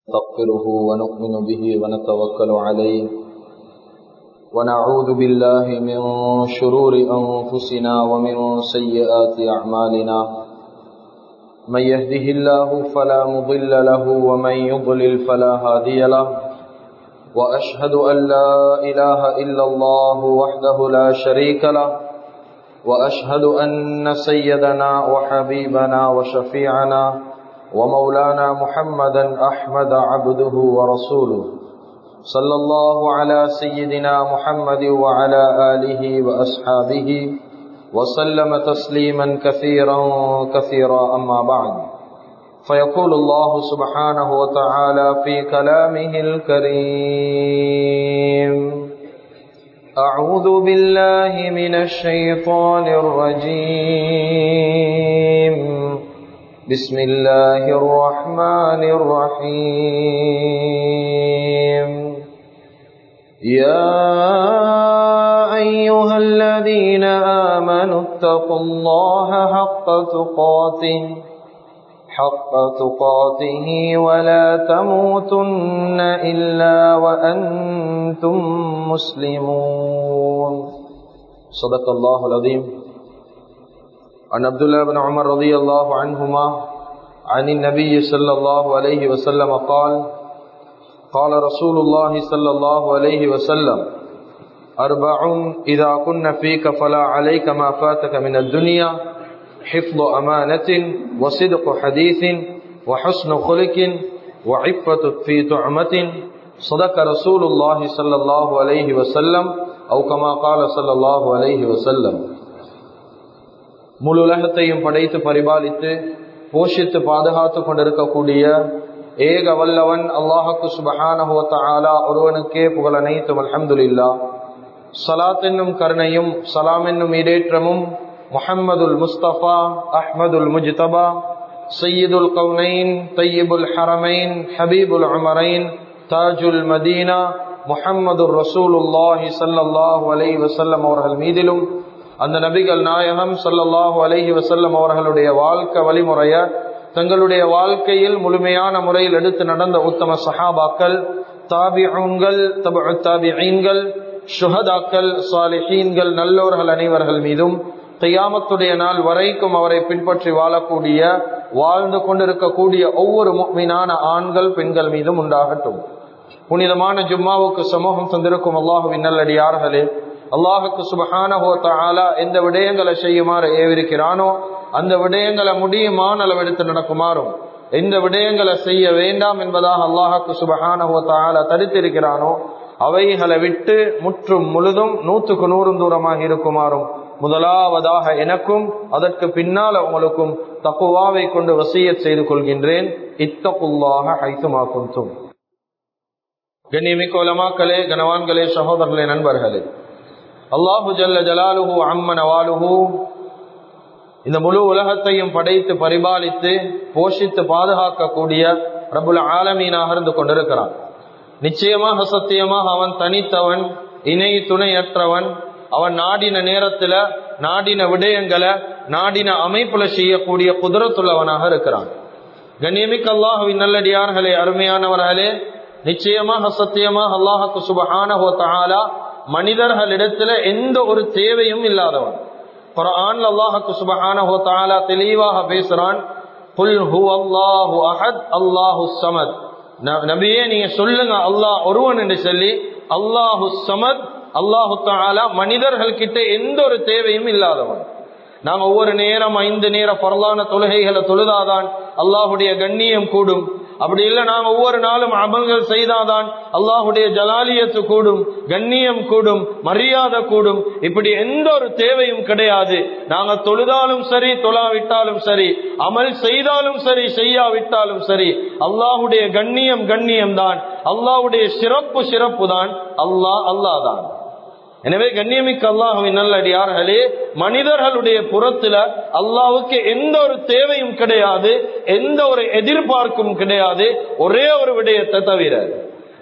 نستغفره ونؤمن به ونتوكل عليه ونعوذ بالله من شرور أنفسنا ومن سيئات أعمالنا من يهده الله فلا مضل له ومن يضلل فلا هادي له وأشهد أن لا إله إلا الله وحده لا شريك له وأشهد أن سيدنا وحبيبنا وشفيعنا ومولانا محمدا أحمد عبده ورسوله صلى الله على سيدنا محمد وعلى آله وأصحابه وسلم تسليما كثيرا أما بعد فيقول الله سبحانه وتعالى في كلامه الكريم أعوذ بالله من الشيطان الرجيم بسم الله الرحمن الرحيم يا أيها الذين آمنوا اتقوا الله حق تقاته ولا تموتن إلا وأنتم مسلمون صدق الله العظيم. عن عبد الله بن عمر رضي الله عنهما عن النبي صلى الله عليه وسلم قال قال رسول الله صلى الله عليه وسلم أربع إذا كن فيك فلا عليك ما فاتك من الدنيا حفظ أمانة وصدق حديث وحسن خلق وعفة في طعمة صدق رسول الله صلى الله عليه وسلم أو كما قال صلى الله عليه وسلم. முழு உலகத்தையும் படைத்து பரிபாலித்து போஷித்து பாதுகாத்து கொண்டிருக்கக்கூடிய ஏக வல்லவன் அல்லாஹுக்கு சுப்ஹானஹு வ தஆலா ஒருவனுக்கே புகழ் அனைத்தும். அல்ஹம்துலில்லாஹ். ஸலாத் என்னும் கருணையும் சலாம் என்னும் ஈடேற்றமும் முஹம்மதுல் முஸ்தபா அஹ்மதுல் முஜ்தபா சய்யிதுல் கௌனைன் தய்யிபுல் ஹரமைன் ஹபீபுல் உமரைன் தாஜுல் மதீனா முஹம்மதுர் ரசூலுல்லாஹி ஸல்லல்லாஹு அலைஹி வஸல்லம் அவர்கள் மீதிலும் அந்த நபிகள் நாயகம் ஸல்லல்லாஹு அலைஹி வஸல்லம் அவர்களுடைய வாழ்க்கை வழிமுறைய தங்களுடைய வாழ்க்கையில் முழுமையான முறையில் எடுத்து நடந்த உத்தம சஹாபாக்கள், தாபிஊன்கள், தபஉ தாபிஈன்கள், ஷுஹதாக்கள், சாலிஹீன்கள், நல்லோர்கள் அனைவர்கள் மீதும் கியாமத்துடைய நாள் வரைக்கும் அவரை பின்பற்றி வாழக்கூடிய வாழ்ந்து கொண்டிருக்கக்கூடிய ஒவ்வொரு முஃமினான ஆண்கள் பெண்கள் மீதும் உண்டாகட்டும். புனிதமான ஜும்மாவுக்கு சமூகம் தந்திருக்கும் அல்லாஹுவின் நல்லடியார்களே, அல்லாஹுக்கு சுப்ஹானஹு வ தஆலா எந்த விடயங்களை செய்யுமாறு ஏவிருக்கிறானோ அந்த விடயங்களை முடியுமான அளவெடுத்து நடக்குமாறும் எந்த விடயங்களை செய்ய வேண்டாம் என்பதாக அல்லாஹுக்கு சுப்ஹானஹு வ தஆலா தடுத்திருக்கிறானோ அவைகளை விட்டு முற்றும் முழுதும் 100க்கு 100 தூரமாக இருக்குமாறும் முதலாவதாக எனக்கும் அதற்கு பின்னால் உங்களுக்கும் தக்வாவை கொண்டு வசியத் செய்து கொள்கின்றேன். இத்தகுல்லாஹ ஹைசுமா குன்தும். கண்ணியமிக்க உலமாக்களே, கனவான்களே, சகோதரர்களே, நண்பர்களே, அல்லாஹு ஜல்ல ஜலாலுஹு அம்ம நவாலுஹு இந்த முழு உலகத்தையும் படைத்து பரிபாலித்து போஷித்து பாதுகாக்கக்கூடிய ரப்புல் ஆலமீனாக இருந்து கொண்டிருக்கிறான். நிச்சயமாக சத்தியமாக அவன் தனித்தவன், இணை துணையற்றவன். அவன் நாடின நேரத்துல நாடின விடயங்களை நாடின அமைப்புல செய்யக்கூடிய குதிரத்துள்ளவனாக இருக்கிறான். கண்ணியமிக்க அல்லாஹுவின் நல்லடியார்களே, அருமையானவர்களே, நிச்சயமாக சத்தியமாக அல்லாஹுக்கு சுப்ஹானஹு வ தஆலா மனிதர்களிடத்துல எந்த ஒரு தேவையும் இல்லாதவன். குர்ஆன்ல அல்லாஹுக்கு சுப்ஹானஹு வ தஆலா தெளிவாக பேசுறான். குல் ஹுவல்லாஹு அஹத் அல்லாஹுஸ் ஸமத். நபியே நீங்க சொல்லுங்க அல்லாஹ் ஒருவன் என்று சொல்லி. அல்லாஹுஸ் ஸமத், அல்லாஹு தஆலா மனிதர்கள் கிட்ட எந்த ஒரு தேவையும் இல்லாதவன். நாங்க ஒவ்வொரு நேரம் 5 நேர ஃபர்லான தொழுகைகளை தொழுதாதான் அல்லாஹுடைய கண்ணியம் கூடும். அப்படி இல்லை, நாங்க ஒவ்வொரு நாளும் அமல்கள் செய்தாதான் அல்லாஹுடைய ஜலாலியத்து கூடும், கண்ணியம் கூடும், மரியாதை கூடும். இப்படி எந்த ஒரு தேவையும் கிடையாது. நாங்க தொழுதாலும் சரி, தொழாவிட்டாலும் சரி, அமல் செய்தாலும் சரி, செய்யாவிட்டாலும் சரி, அல்லாஹுடைய கண்ணியம் தான், அல்லாஹுடைய சிறப்பு தான், அல்லாஹ் தான். எனவே கண்ணியமிக்க அல்லாஹுவின் நல்லடியார்களே, மனிதர்களுடைய புறத்துல அல்லாஹ்வுக்கு எந்த ஒரு தேவையும் கிடையாது, எந்த ஒரு எதிர்பார்ப்பும் கிடையாது, ஒரே ஒரு விடயத்தை தவிர.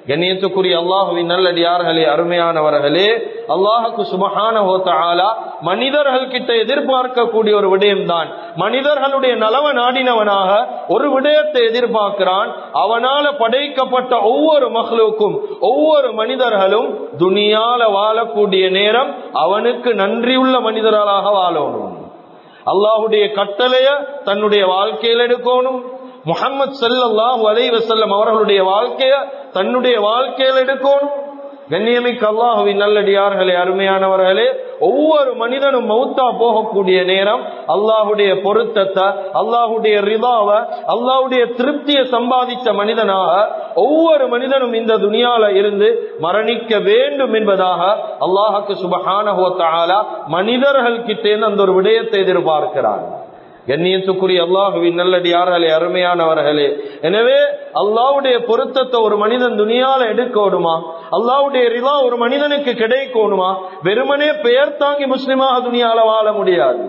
கண்ணியத்துக்குரிய அல்லாஹுவின் நல்லடியார்களே, அருமையானவர்களே, அல்லாஹுக்கு சுப்ஹானஹு வ தஆலா மனிதர்கள் கிட்ட எதிர்பார்க்கக்கூடிய ஒரு விடயம்தான், மனிதர்களுடைய நலவ நாடினவனாக ஒரு விடயத்தை எதிர்பார்க்கிறான். அவனால படைக்கப்பட்ட ஒவ்வொரு மக்லூக்கும், ஒவ்வொரு மனிதர்களும் துனியால வாழக்கூடிய நேரம் அவனுக்கு நன்றியுள்ள மனிதர்களாக வாழணும். அல்லாஹுடைய கட்டளைய தன்னுடைய வாழ்க்கையில் எடுக்கணும். முஹம்மது ஸல்லல்லாஹு அலைஹி வஸல்லம் அவர்களுடைய வாழ்க்கைய தன்னுடைய வாழ்க்கையில் எடுக்கணும். கண்ணியமிக்க அல்லாஹுவின் நல்லடியார்களே, அருமையானவர்களே, ஒவ்வொரு மனிதனும் மௌத்தா போகக்கூடிய நேரம் அல்லாஹுடைய பொருத்தத்தை, அல்லாஹுடைய ரிதாவை, அல்லாஹுடைய திருப்தியை சம்பாதித்த மனிதனாக ஒவ்வொரு மனிதனும் இந்த துனியால இருந்து மரணிக்க வேண்டும் என்பதாக அல்லாஹுக்கு சுப்ஹானஹு வ தஆலா மனிதர்கள் கிட்டே அந்த ஒரு விடயத்தை எதிர்பார்க்கிறார். கண்ணியத்துக்குரிய அல்லாஹுவின் நல்லடியார்களே, அருமையானவர்களே, எனவே அல்லாஹ்வுடைய பொருத்தத்தை ஒரு மனிதன் துனியால எடுக்கணுமா, அல்லாஹ்வுடைய ரிதா ஒரு மனிதனுக்கு கிடைக்கணுமா, வெறுமனே பெயர் தாங்கி முஸ்லிமாக துனியால வாழ முடியாது.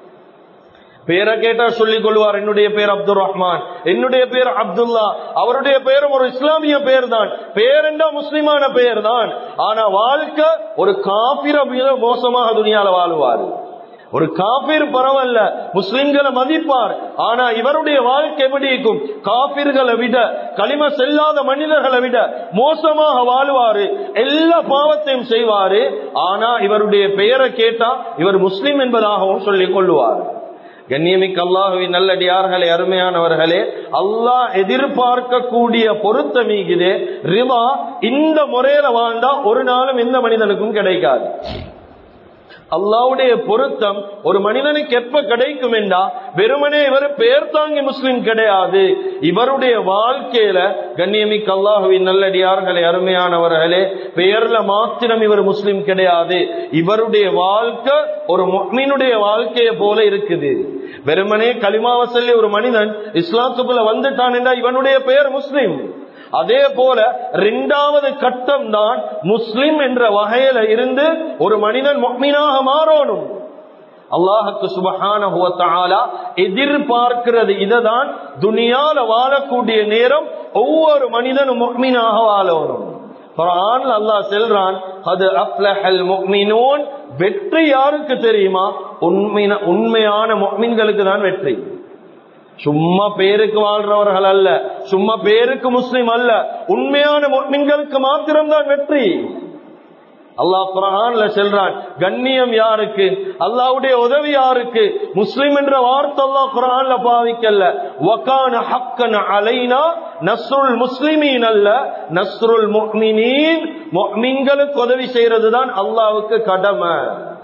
பேரை கேட்டா சொல்லிக் கொள்வார், என்னுடைய பேர் அப்துல் ரஹ்மான், என்னுடைய பேர் அப்துல்லா, அவருடைய பெயரும் ஒரு இஸ்லாமிய பெயர் தான், பெயர் என்றா முஸ்லிமான பெயர் தான். ஆனா வாழ்க்கை ஒரு காபிர மோசமாக துனியால வாழுவார். ஒரு காபிர் பரவாயில்ல, முஸ்லிம்களை மதிப்பார், ஆனா இவருடைய வாழ்க்கை எப்படி இருக்கும்? காபிர்களை விட, களிமா செல்லாத மனிதர்களை விட மோசமாக வாழுவாரு, எல்லா பாவத்தையும் செய்வாரு. ஆனா இவருடைய பெயரை கேட்டா இவர் முஸ்லிம் என்பதாகவும் சொல்லிக் கொள்ளுவார். கண்ணியமிக்க அல்லாஹுவின் நல்லடியார்களே, அருமையானவர்களே, அல்லாஹ் எதிர்பார்க்கக்கூடிய பொருத்தமீகுதே ரிதா, இந்த முறையில வாழ்ந்தா ஒரு நாளும் எந்த மனிதனுக்கும் கிடைக்காது. அல்லாஹ்வுடைய பொருத்தம் ஒரு மனிதனுக்கு எப்ப கிடைக்கும் என்றா, வெறுமனே இவர் பெயர் தாங்கி முஸ்லிம் கிடையாது, இவருடைய வாழ்க்கையில கண்ணியமிக்க அல்லாஹுவின் நல்லடியார்களே, அருமையானவர்களே, பெயர்ல மாத்திரம் இவர் முஸ்லிம் கிடையாது, இவருடைய வாழ்க்கை ஒரு முஃமினுடைய வாழ்க்கையை போல இருக்குது. வெறுமனே கலிமாவை சொல்லி ஒரு மனிதன் இஸ்லாத்துக்குள்ள வந்துட்டான் என்றா இவனுடைய பெயர் முஸ்லிம். அதே போல இரண்டாவது கட்டம் தான் முஸ்லிம் என்ற வகையில இருந்து ஒரு மனிதன் முஃமினாக மாறணும். அல்லாஹ்வுக்கு சுப்ஹானஹு வ தஆலா எதிர்பார்க்கிறது இததான். துனியால வாழக்கூடிய நேரம் ஒவ்வொரு மனிதனும் முஃமினாக வாழணும். குர்ஆன்ல அல்லாஹ் சொல்றான், கத் அஃப்லஹல் முஃமினூன், வெற்றி யாருக்கு தெரியுமா? உண்மையான முஃமின்களுக்கு தான் வெற்றி. சும்மா பேருக்கு வாழ்றவர்கள் அல்ல, சும்மா பேருக்கு முஸ்லிம் அல்ல, உண்மையான முஃமின்களுக்கு மாத்திரம்தான் வெற்றி. அல்லாஹ் குர்ஆன்ல சொல்றான், கண்ணியம் யாருக்கு? அல்லாஹ்வுடைய உதவி யாருக்கு? முஸ்லிம் என்ற வார்த்தை அல்லாஹ் குர்ஆன்ல பாவிக்கல. வகான ஹக்கன் அலைனா நஸ்ருல் முஸ்லிமீன் அல்ல, நஸ்ருல் முஃமினீன். முஃமின்களுக்கு உதவி செய்யறதுதான் அல்லாஹ்வுக்கு கடமை.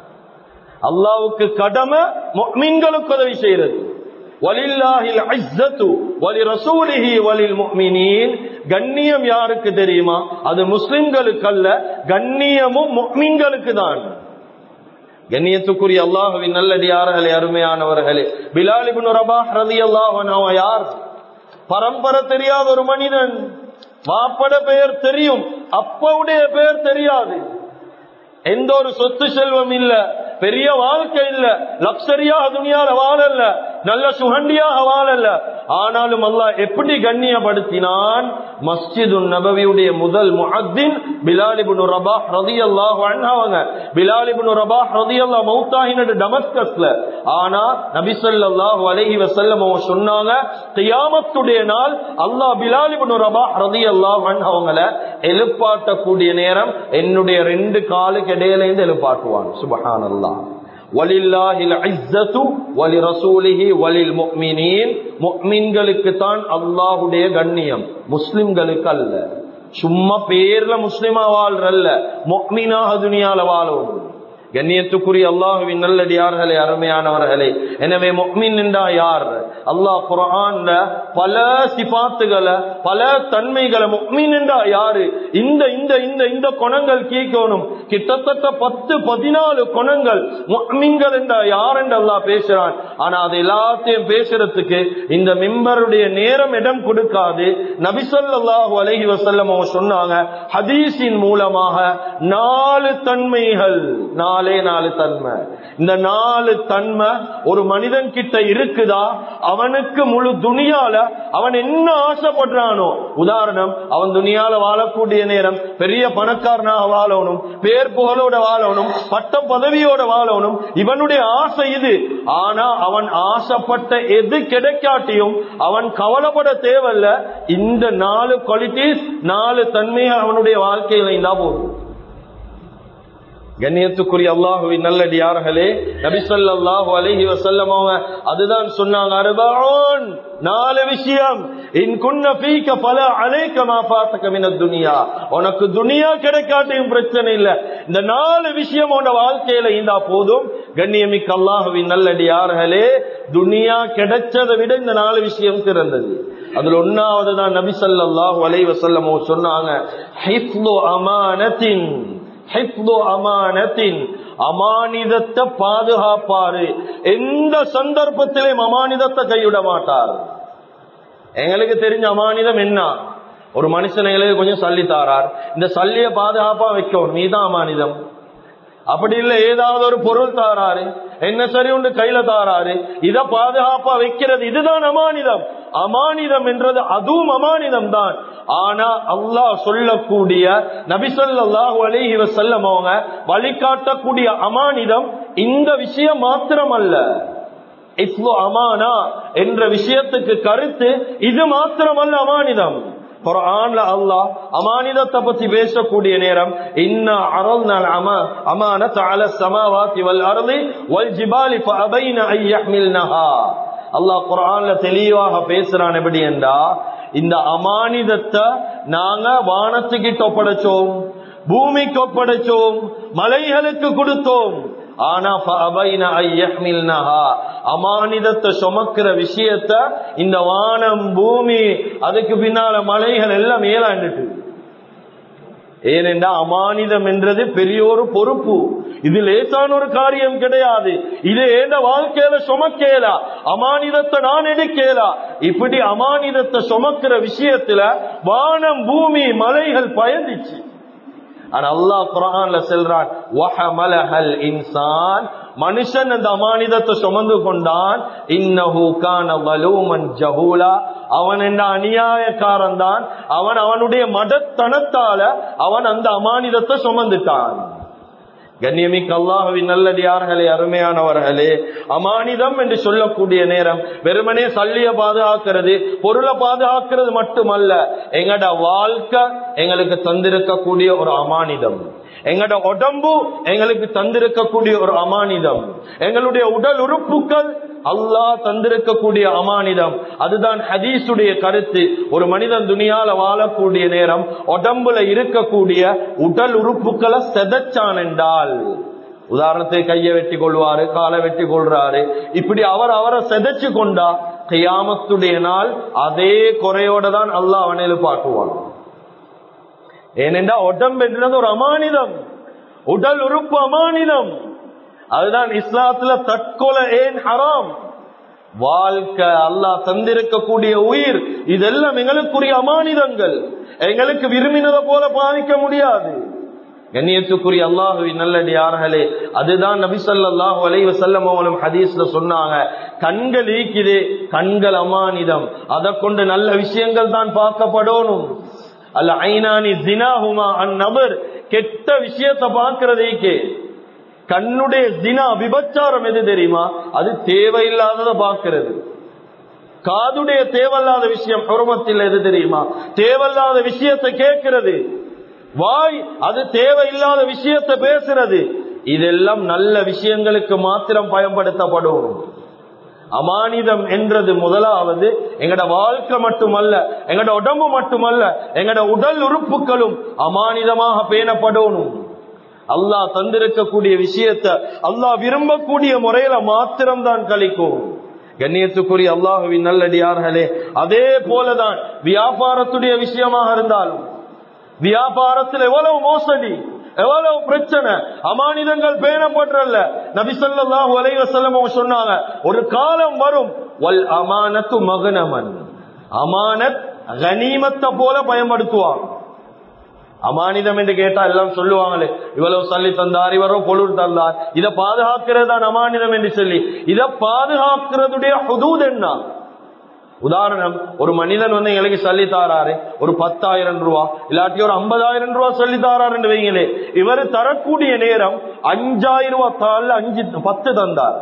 அல்லாஹ்வுக்கு கடமை முஃமின்களுக்கு உதவி செய்யறது. வலில்லாஹில் இஸ்ஸத்து வலிரசூலிஹி வலில் முஃமினீன். கண்ணியம் யாருக்கு தெரியுமா? அது முஸ்லிம்களுக்கு அல்ல, கண்ணியமும் முஃமின்களுக்கு தான். கண்ணியத்துக்குரிய அல்லாஹ்வின் நல்லடியார்களே, அருமையானவர்களே, பிலால் இப்னு ரபாஹ் ரலியல்லாஹு அன்ஹு யார்? பரம்பரை தெரியாத ஒரு மனிதன். வாப்பட பெயர் தெரியும், அப்பாவுடைய பெயர் தெரியாது. எந்த ஒரு சொத்து செல்வம் இல்ல, பெரிய வாழ்க்கை இல்ல, லக்ஸரியாக துனியால வாழல, நல்ல சுகண்டியாக வாழல. ஆனாலும் அல்லாஹ் எப்படி கண்ணியப்படுத்தினான்? மஸ்ஜிதுன் நபவியுடைய முதல் முஅத்தின் பிலால் இப்னு ரபாஹ் ரலியல்லாஹு அன்ஹு. அவங்க பிலால் இப்னு ரபாஹ் ரலியல்லாஹு மௌத்தாகினது டமஸ்கஸ்ல. ஆனா நபி ஸல்லல்லாஹு அலைஹி வஸல்லம் அவங்க சொன்னாங்க, கியாமத்துடைய நாள் அல்லாஹ் பிலால் இப்னு ரபாஹ் ரலியல்லாஹு அன்ஹு அவங்களை எழுப்பாட்டக்கூடிய நேரம் என்னுடைய ரெண்டு காலுக்கு இடையில இருந்து எழுப்பாட்டுவான். சுப்ஹானல்லாஹ். வலில்லாஹில் இஸ்ஸத்து வலிரசூலிஹி வலில் முஃமினீன். முஃமின்களுக்கு தான் அல்லாஹ்வுடைய கண்ணியம், முஸ்லிம்களுக்கு அல்ல. சும்மா பேர்ல முஸ்லிமா வாழ்றல்ல, முஃமினாக துனியால வாழும். கண்ணியத்துக்குரிய அல்லாஹ்வின் நல்லடியார்களே, அருமையானவர்களே, எனவே முஃமின் என்றா யார்? அல்லாஹ் குர்ஆன்ல பல சிபாத்துகளை, பல தன்மைகளை, முஃமின் என்றா யாரு, இந்த இந்த இந்த இந்த குணங்கள் கேட்கணும். கிட்டத்தட்ட 10-14 குணங்கள் முஃமின்கள் என்றா யார் என்று அல்லாஹ் பேசுறான். ஆனா அது எல்லாத்தையும் பேசுறதுக்கு இந்த மிம்பருடைய நேரம் இடம் கொடுக்காது. நபி ஸல்லல்லாஹு அலைஹி வஸல்லம் அவங்க சொன்னாங்க, ஹதீஸின் மூலமாக 4 தன்மைகள், 4 4 தன்மை. இந்த 4 தன்மை ஒரு மனிதன் கிட்ட இருக்குதா, அவனுக்கு முழு துனியால அவன் என்ன ஆசைப்படுறானோ, உதாரணம் அவன் துனியால வாழக்கூடிய நேரம் பெரிய பணக்காரனாக வாழணும், பேர் புகழோட வாழணும், பட்டம் பதவியோட வாழணும், இவனுடைய ஆசை இது. ஆனா அவன் ஆசைப்பட்ட எது கிடைக்காட்டியும் அவன் கவலைப்பட தேவையில்ல. இந்த 4 குவாலிட்டிஸ் 4 தன்மையை அவனுடைய வாழ்க்கையில இருந்தா போதும். கண்ணியத்துக்குரிய அல்லாஹுவின் நல்லடியார்களே, நபி ஸல்லல்லாஹு அலைஹி வஸல்லம் அவங்க அதுதான் சொன்னாங்க, 4 விஷயம். இன் குன்ன ஃபீக ஃபலா அலைக மா ஃபாதக மினத் துன்யா. உனக்கு துனியா கிடைக்காட்டியும் பிரச்சனை இல்ல, இந்த 4 விஷயம் உன் வாழ்க்கையில இருந்தா போதும். கண்ணியமிக்க அல்லாஹுவின் நல்லடியார்களே, துனியா கிடைச்சதை விட இந்த 4 விஷயம் சிறந்தது. அதுல ஒன்னாவது தான் நபி ஸல்லல்லாஹு அலைஹி வஸல்லம் சொன்னாங்க, ஹிஃப்து அமானத்தின். அமானிதத்தை பாதுகாப்பாரு. எந்த சந்தர்ப்பத்திலும் அமானிதத்தை கைவிட மாட்டார். எங்களுக்கு தெரிஞ்ச அமானிதம் என்ன? ஒரு மனுஷன் எங்களுக்கு கொஞ்சம் சல்லி தாரார், இந்த சல்லிய பாதுகாப்பா வைக்கணும், நீதான் அமானிதம். அப்படி இல்ல, ஏதாவது ஒரு பொருள் தாராரு, என்ன சரி உண்டு கையில தாராரு, இத பாதுகாப்பா வைக்கிறது, இதுதான் அமானிதம். அமானிதம் என்றது அதுவும் அமானிதம் தான். ஆனா அல்லாஹ் சொல்லக்கூடிய, நபி ஸல்லல்லாஹு அலைஹி வஸல்லம் அவங்க வழிகாட்டக்கூடிய அமானிதம் இந்த விஷயம் மாத்திரம் அல்ல. இஸ்லு அமானா என்ற விஷயத்துக்கு கருத்து இது மாத்திரமல்ல அமானிதம். குர்ஆன்ல அல்லாஹ் அமானிதத்தை பத்தி பேசக்கூடிய நேரம், இன்னா அரல்னல் அமானத அலா ஸமாவாதி வல் அர்தி வல் ஜிபாலி ஃபஅபைன அன் யஹ்மில்னஹா. அல்லாஹ் குர்ஆன்ல தெளிவாக பேசுறான். எப்படி என்றா, இந்த அமானிதத்தை நாங்க வானத்துக்கிட்ட ஒப்படைச்சோம், பூமிக்கு ஒப்படைச்சோம், மலைகளுக்கு கொடுத்தோம். ஆனா அமானிதத்தை சுமக்கிற விஷயத்த இந்த வானம் பூமி அதுக்கு பின்னால மலைகள் எல்லாம் மேலாண்டுட்டு. ஏனென்றா அமானிதம் என்றது பெரிய ஒரு பொறுப்பு. இது லேசான ஒரு காரியம் கிடையாது. இது ஏண்ட வாழ்க்கையில சுமக்கேலா, அமானிதத்தை நான் எடுக்கேலா. இப்படி அமானிதத்தை சுமக்கிற விஷயத்துல வானம் பூமி மலைகள் பயந்துச்சு. ஆனா அல்லாஹ் குர்ஆன்ல சொல்றான், வஹமலஹல் இன்சான், மனுஷன் அந்த அமானிதத்தை சுமந்து கொண்டான். இன்னஹு கான வலூமன் ஜஹூலா, அவன் என்ற அநியாயக்காரன் தான். அவனுடைய மடத்தனத்தால அவன் அந்த அமானிதத்தை சுமந்துட்டான். கண்ணியமிக்க அல்லாஹ்வின் நல்லடியார்களே, அருமையானவர்களே, அமானிதம் என்று சொல்லக்கூடிய நேரம் வெறுமனே சல்லிய பாதுகாக்கிறது, பொருளை பாதுகாக்கிறது மட்டுமல்ல. எங்கட வாழ்க்கை எங்களுக்கு தந்திருக்கக்கூடிய ஒரு அமானிதம். எங்கட உடம்பு எங்களுக்கு தந்திருக்கக்கூடிய ஒரு அமானிதம். எங்களுடைய உடல் உறுப்புகள் அல்லாஹ் தந்திருக்கக்கூடிய அமானிதம். அதுதான் ஹதீஸுடைய கருத்து. ஒரு மனிதன் துனியால வாழக்கூடிய நேரம் உடம்புல இருக்கக்கூடிய உடல் உறுப்புகளை செதச்சான் என்றால், உதாரணத்துக்கு கையை வெட்டி கொள்வாரு, காலை வெட்டி கொள்றாரு, இப்படி அவரை செதச்சு கொண்டா கியாமத்துடைய நாள் அதே குறையோட தான் அல்லாஹ் அவனை எழுப்பாக்குவான். ஏனென்றா உடம்பு என்றது ஒரு அமானிதம், உடல் உறுப்பு அமானிதம். அதுதான் இஸ்லாத்துல தற்கொலை ஏன் ஹராம். வாழ்க்கை, அல்லாஹ் தந்திருக்கக்கூடிய உயிர், இதெல்லாம் எங்களுக்குரிய அமானிதங்கள். எங்களுக்கு விரும்பினதை போல பாதிக்க முடியாது. கண்ணியத்துக்குரிய அல்லாஹுவின் நல்லடியார்களே, அதுதான் நபி ஸல்லல்லாஹு அலைஹி வஸல்லம் அவர்கள் ஹதீஸ்ல சொன்னாங்க, கண்கள் ஈக்குதே, கண்கள் அமானிதம். அதை கொண்டு நல்ல விஷயங்கள் தான் பார்க்கப்படணும். அல்ல ஐனானி ஜினாஹுமா அந்நபர், கெட்ட விஷயத்தை பார்க்கிறதேக்கே. கண்ணுடைய ஜினா, விபச்சாரம் எது தெரியுமா? அது தேவையில்லாததை பார்க்கிறது. காதுடைய தேவையில்லாத விஷயம் ஹுர்மத்தில் எது தெரியுமா? தேவையில்லாத விஷயத்தை கேட்கிறது. வாய் அது தேவையில்லாத விஷயத்தை பேசுறது. இதெல்லாம் நல்ல விஷயங்களுக்கு மாத்திரம் பயன்படுத்தப்படும். அமானிதம் என்றது முதலாவது எங்கட வாழ்க்கை மட்டுமல்ல, எங்கட உடம்பு மட்டுமல்ல, எங்கட உடல் உறுப்புகளும் அமானிதமாக பேணப்படணும். அல்லாஹ் தந்திருக்கக்கூடிய விஷயத்தை அல்லாஹ் விரும்பக்கூடிய முறையில மாத்திரம்தான் கழிக்கும். கண்ணியத்துக்குரிய அல்லாஹுவின் நல்லடியார்களே, அதே போலதான் வியாபாரத்துடைய விஷயமாக இருந்தாலும், வியாபாரத்தில் எவ்வளவு மோசடி, எவ்வளவு பிரச்சனை, அமானிதங்கள் பேணப்படுறல்ல. நபி ஸல்லல்லாஹு அலைஹி வஸல்லம் சொன்னாங்க, ஒரு காலம் வரும், வல் அமானத்து மகனமன், அமானத் கனிமத்தை போல பயன்படுத்துவாங்க. அமானிதம் என்று கேட்டா எல்லாம் சொல்லுவாங்களே, இவ்வளவு சல்லி தந்தார், இவரோ பொருள் தந்தார், இதை பாதுகாக்கிறது தான் அமானிதம் என்று சொல்லி, இதை பாதுகாக்கிறதுடைய ஹுதூத் என்ன? உதாரணம், ஒரு மனிதன் எங்களுக்கு சொல்லி தாராரு ஒரு 10,000 ரூபா, இல்லாட்டி ஒரு 50,000 ரூபா சொல்லி தாராரு என்று வைங்களே, இவர் தரக்கூடிய நேரம் 5,000 ரூபா தாள் 10 தந்தார்,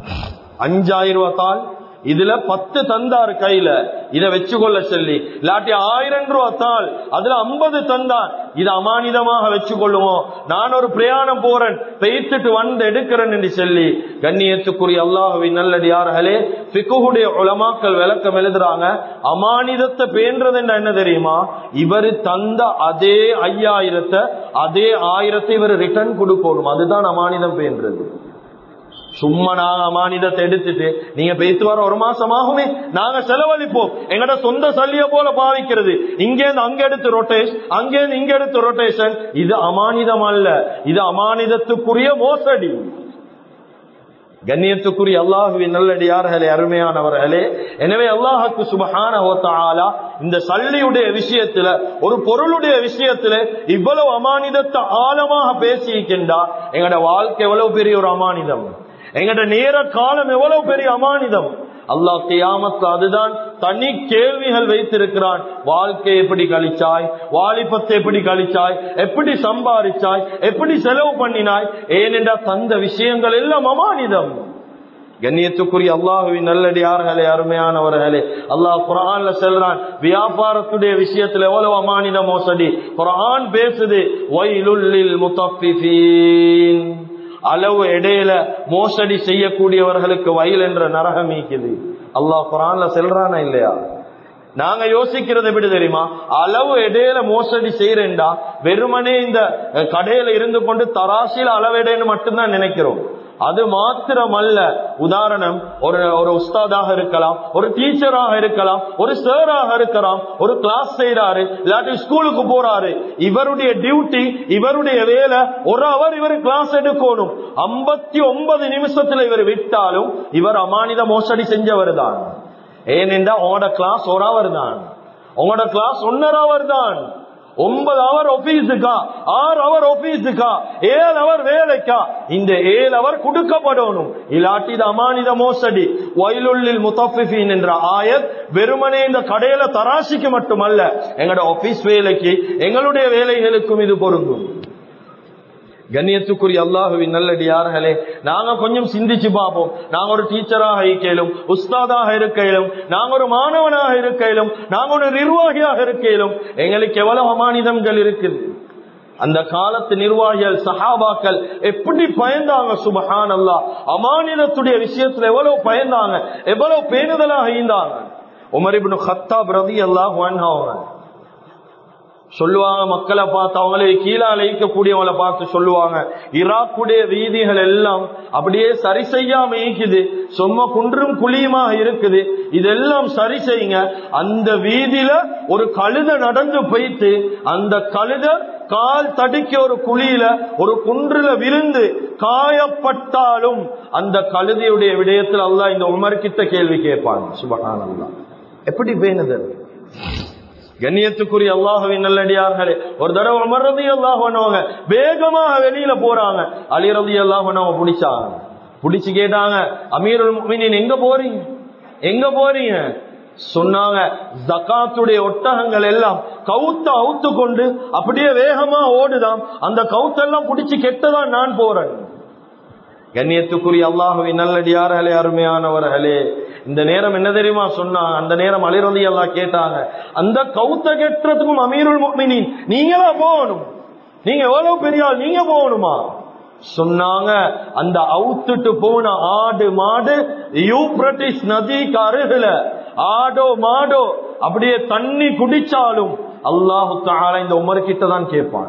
5,000 ரூபா தாள் இதுல 10 தந்தார் கையில, இதை வச்சுக்கொள்ள சொல்லி, இல்லாட்டி 1000 ரூபா தாள் அதுல 50 தந்தார், இதை அமானிதமாக வச்சுக்கொள்ளுவோம், நான் ஒரு பிரயாணம் போறேன் பெய்த்துட்டு வந்து எடுக்கிறேன் என்று சொல்லி, கண்ணியத்துக்குரிய அல்லாஹ்வின் நல்லடியார்களே, ஃபிக்ஹுடைய உலமாக்கள் விளக்கம் எழுதுறாங்க, அமானிதத்தை பேன்றது என்ன தெரியுமா? இவர் தந்த அதே 5,000 அதே 1000 இவர் ரிட்டர்ன் கொடுக்கணும், அதுதான் அமானிதம் பேன்றது. சும்மா நாங்க அமானிதத்தை எடுத்துட்டு நீங்க பேசி வர 1 மாசம் ஆகுமே, நாங்க செலவழிப்போம், எங்கட சொந்த சல்லிய போல பாவிக்கிறது, இங்கேருந்து அங்க எடுத்து ரொட்டேஷன், அங்கேருந்து இங்க எடுத்து ரொட்டேஷன், இது அமானிதம் அல்ல, இது அமானிதத்துக்குரிய மோசடி. கண்ணியத்துக்குரிய அல்லாஹுவின் நல்லடியார்களே, அருமையானவர்களே, எனவே அல்லாஹ்வுக்கு சுப்ஹானஹு வ தஆலா இந்த சல்லியுடைய விஷயத்துல, ஒரு பொருளுடைய விஷயத்துல இவ்வளவு அமானிதத்தை ஆழமாக பேசிக்கின்றா, எங்கட வாழ்க்கை எவ்வளவு பெரிய ஒரு அமானிதம், எங்கட நேர காலம் எவ்வளவு பெரிய அமானிதம். அல்லாஹ் கியாமத் அதுதான் தனி கேள்விகள் வைத்திருக்கிறான். வாழ்க்கை எப்படி கழிச்சாய், வாலிபத்தை எப்படி கழிச்சாய், எப்படி சம்பாதிச்சாய், எப்படி செலவு பண்ணினாய், ஏனென்றா தந்த விஷயங்கள் எல்லாம் அமானிதம். கண்ணியத்துக்குரிய அல்லாஹ்வின் நல்லடியார்களே, அருமையானவர்களே, அல்லாஹ் குர்ஆன்ல சொல்றான், வியாபாரத்துடைய விஷயத்துல எவ்வளவு அமானித மோசடி. குர்ஆன் பேசுது, வைலுல் லில் முத்தஃபிஃபீன், அளவு இடையில மோசடி செய்யக்கூடியவர்களுக்கு வயல் என்ற நரகம் இருக்குது. அல்லாஹ் குர்ஆன்ல சொல்றானா இல்லையா? நாங்க யோசிக்கிறது எப்படி தெரியுமா? அளவு இடையில மோசடி செய்யறேன்டா வெறுமனே இந்த கடையில இருந்து கொண்டு தராசில அளவெடைன்னு மட்டும்தான் நினைக்கிறோம். அது மாத்திரமல்ல, உதாரணம், ஒரு உஸ்தாதாக இருக்கலாம், ஒரு டீச்சராக இருக்கலாம், ஒரு சாராக இருக்கலாம், ஒரு கிளாஸ் செய்யறாரு, இல்லாட்டி ஸ்கூலுக்கு போறாரு, இவருடைய டியூட்டி, இவருடைய வேலை 1 ஹவர் இவர் கிளாஸ் எடுக்கணும். 59 நிமிஷத்துல இவர் விட்டாலும் இவர் அமானித மோசடி செஞ்சவர் தான். ஏனென்றா உங்களோட கிளாஸ் 1 ஹவர் தான், உங்களோட கிளாஸ் 1.5 ஹவர் தான். 9 ஹவர் ஆபீஸுக்கா, 6 ஹவர் ஆபீஸுக்கா, 7 ஹவர் வேலைக்கா, இந்த 7 ஹவர் கொடுக்கப்படணும், இல்லாட்டி இது அமானித மோசடி. வைலுல் லில் முத்தஃபிஃபீன் என்ற ஆயத் வெறுமனே இந்த கடையில தராசிக்கு மட்டுமல்ல, எங்களோட ஆபீஸ் வேலைக்கு, எங்களுடைய வேலைகளுக்கும் இது பொருந்தும். கண்ணியத்துக்குரிய அல்லாஹ்வின் நல்லடியார்களே, நாங்க கொஞ்சம் சிந்திச்சு பார்ப்போம். நாங்க ஒரு டீச்சராக இருக்கையிலும், உஸ்தாதாக இருக்கையிலும், நாங்க ஒரு மாணவனாக இருக்கையிலும், நாங்க ஒரு நிர்வாகியாக இருக்கையிலும் எங்களுக்கு எவ்வளவு அமானிதங்கள் இருக்குது. அந்த காலத்து நிர்வாகிகள், சஹாபாக்கள் எப்படி பயந்தாங்க, சுப்ஹானல்லாஹ். அமானிதத்துடைய விஷயத்துல எவ்வளவு பயந்தாங்க, எவ்வளவு பேணுதலாக இருந்தாங்க. உமர் இப்னு கத்தாப் ரலியல்லாஹு அன்ஹு சொல்லுவாங்க, மக்களை பார்த்து, அவங்களே கீழே அழைக்கக்கூடியவங்களை பார்த்து சொல்லுவாங்க, ஈராக்குடைய வீதிகள் எல்லாம் அப்படியே சரி செய்யாம இருக்குது, சும்மா குன்றும் குழியுமா இருக்குது, இதெல்லாம் சரி செய்யுங்க. அந்த வீதியில ஒரு கழுத நடந்து போயிட்டு, அந்த கழுத கால் தடிக்க ஒரு குழியில, ஒரு குன்றுல விழுந்து காயப்பட்டாலும் அந்த கழுதையுடைய விடயத்தில் அல்லாஹ் இந்த உமர் கிட்ட கேள்வி கேட்பாங்க. சுப்ஹானல்லாஹ், எப்படி பேணுதல். கண்ணியத்துக்குரிய அல்லாஹ்வின் நல்லடியார்களே, ஒரு தடவை உமர் ரலியல்லாஹு அன்ஹு வேகமாக வெளியில போறாங்க. அலி ரலியல்லாஹு அன்ஹு பிடிச்சாங்க. பிடிச்சு கேட்டாங்க, அமீருல் முஃமினீன் எங்க போறீங்க, எங்க போறீங்க? சொன்னாங்க, ஜகாத்துடைய ஒட்டகங்கள் எல்லாம் கவுத்த அவுத்து கொண்டு அப்படியே வேகமா ஓடுதான், அந்த கவுத்தெல்லாம் பிடிச்சு கெட்டதான் நான் போறேன். கண்ணியத்துக்குரிய அல்லாஹ்வின் நல்லடியார்களே, அருமையானவர்களே, இந்த நேரம் என்ன தெரியுமா சொன்னாங்க? அந்த நேரம் அலி ரலியல்லாஹு கேட்டாங்க, அந்த கவுத்த கெட்டுறதுக்கும் அமீருல் முஃமினீன் நீங்களா போகணும், நீங்க எவ்வளவு பெரிய ஆள், நீங்க போகணுமா? சொன்னாங்க, அந்த அவுத்துட்டு போன ஆடு மாடு யூப்ரட்டிஸ் நதிக்கு அருகில ஆடோ மாடோ அப்படியே தண்ணி குடிச்சாலும் அல்லாஹு தஆலா இந்த உமர் கிட்ட தான் கேட்பான்.